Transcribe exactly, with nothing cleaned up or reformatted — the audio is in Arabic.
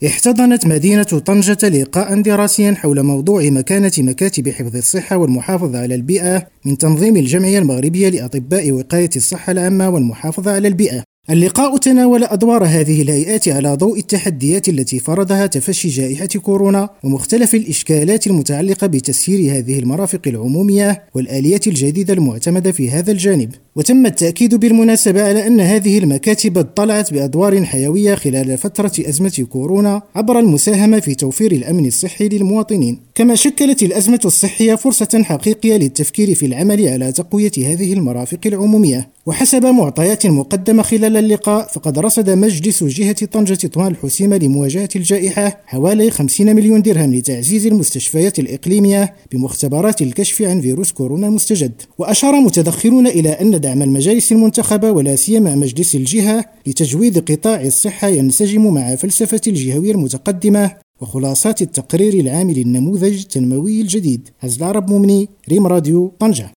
احتضنت مدينة طنجة لقاء دراسيا حول موضوع مكانة مكاتب حفظ الصحة والمحافظة على البيئة من تنظيم الجمعية المغربية لأطباء وقاية الصحة العامة والمحافظة على البيئة. اللقاء تناول أدوار هذه الهيئات على ضوء التحديات التي فرضها تفشي جائحة كورونا ومختلف الإشكالات المتعلقة بتسيير هذه المرافق العمومية والآليات الجديدة المعتمدة في هذا الجانب. وتم التأكيد بالمناسبة على أن هذه المكاتب اطلعت بأدوار حيوية خلال فترة أزمة كورونا عبر المساهمة في توفير الأمن الصحي للمواطنين، كما شكلت الأزمة الصحية فرصة حقيقية للتفكير في العمل على تقوية هذه المرافق العمومية. وحسب معطيات مقدمة خلال اللقاء، فقد رصد مجلس جهة طنجة طوال الحسيمة لمواجهة الجائحة حوالي خمسين مليون درهم لتعزيز المستشفيات الإقليمية بمختبرات الكشف عن فيروس كورونا المستجد. وأشار متدخلون إلى أن دعم المجالس المنتخبة ولا سيما مجلس الجهة لتجويد قطاع الصحة ينسجم مع فلسفة الجهوية المتقدمة وخلاصات التقرير العام للنموذج التنموي الجديد. عزل عرب مؤمني، ريم راديو طنجة.